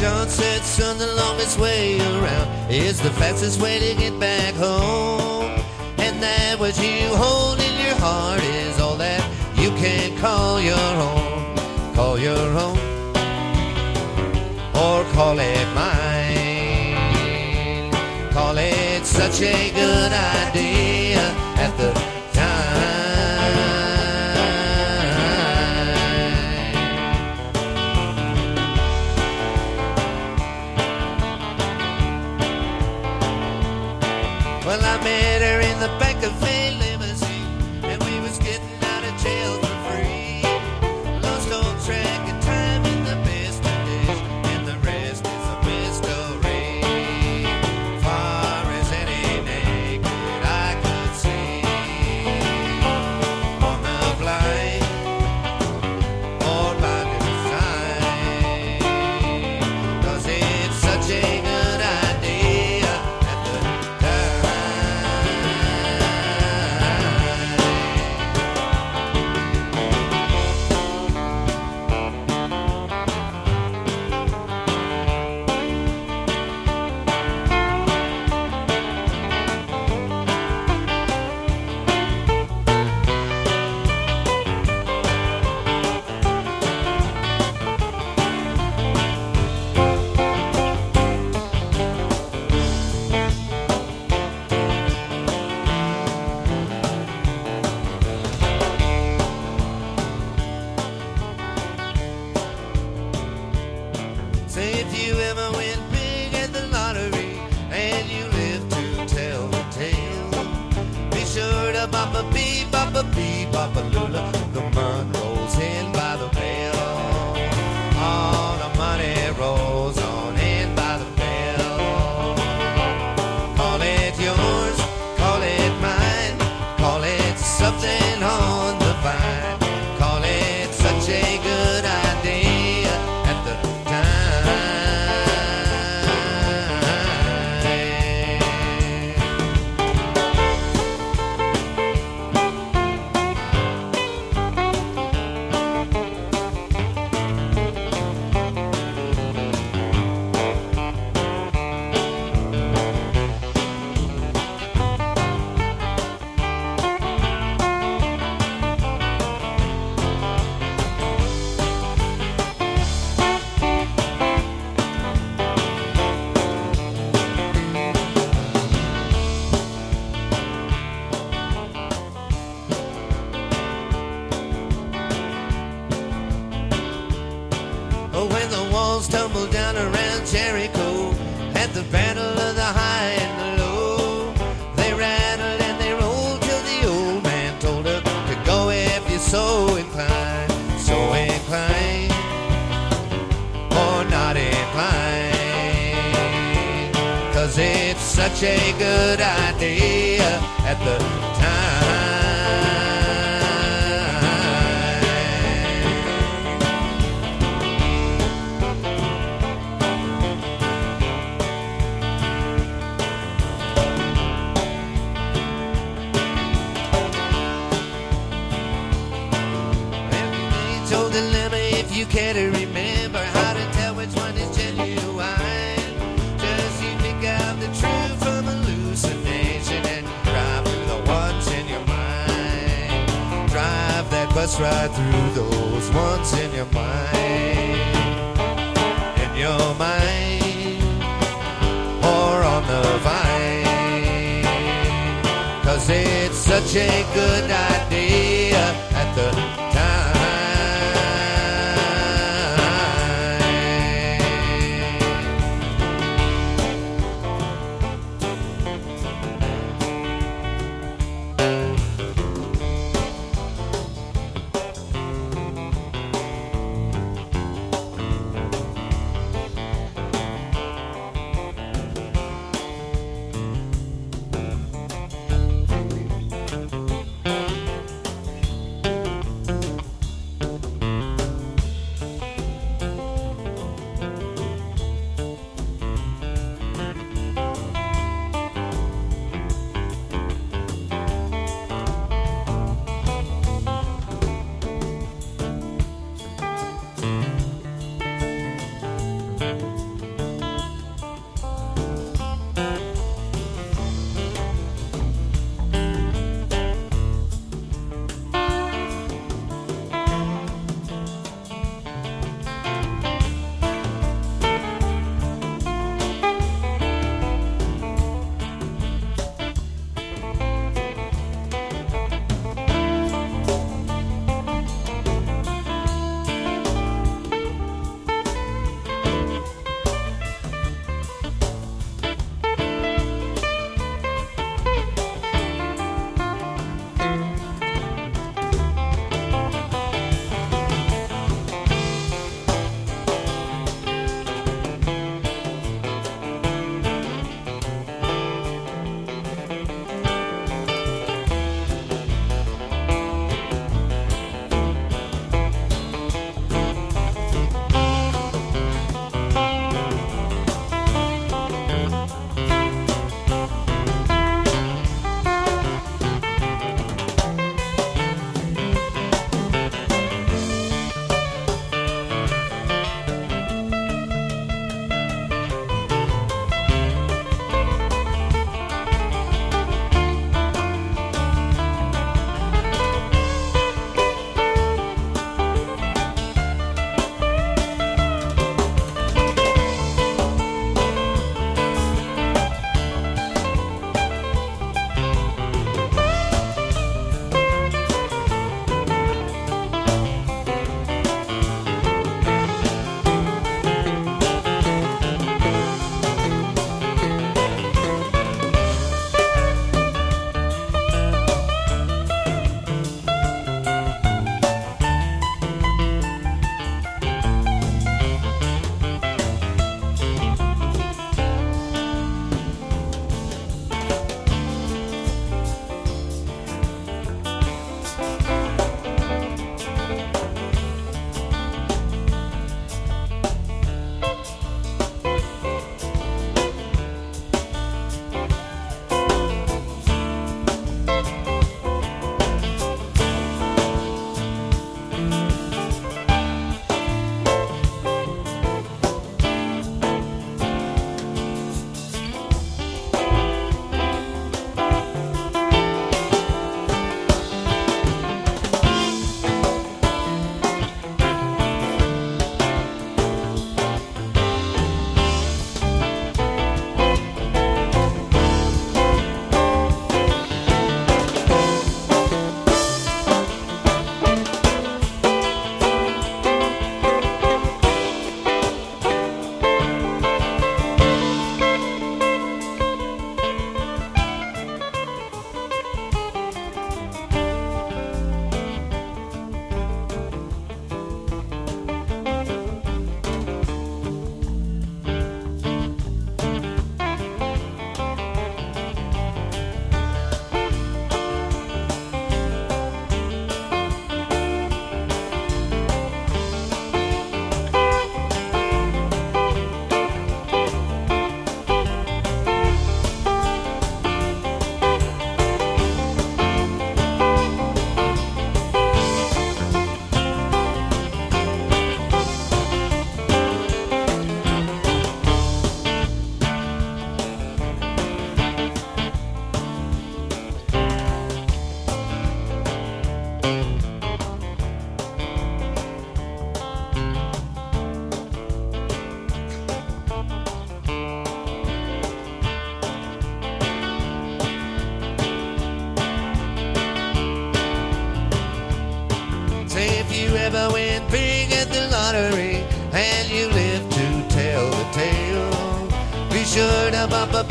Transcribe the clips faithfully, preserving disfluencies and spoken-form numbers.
John said, son, the longest way around is the fastest way to get back home. And that what you hold in your heart is all that you can call your own. Call your own, or call it mine. Call it such a good idea at the well, I met her in the back of a limousine, and we was getting out of jail for free. Lost all track of time in the best of days, and the rest is a mystery. Far as any naked eye could see, on the blind or by design, 'cause it's such a good idea at the say if you ever win big at the lottery and you live to tell the tale, be sure to bop a bee, bop a bee, bop a lula. The money rolls in by the bell. All the money rolls on in by the bell. Call it yours, call it mine, call it something on the vine. Call it such a good idea at the oh, when the walls tumbled down around Jericho at the battle of the high and the low, they rattled and they rolled till the old man told her to go if you're so inclined, so inclined, or not inclined, 'cause it's such a good idea at the time. So dilemma if you care to remember how to tell which one is genuine. Just you pick out the truth from hallucination and drive through the ones in your mind. Drive that bus right through those ones in your mind. In your mind, or on the vine. 'Cause it's such a good idea at the time.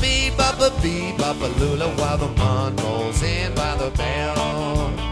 bee, bop a bee, bop a lula, while the mon rolls in by the bell.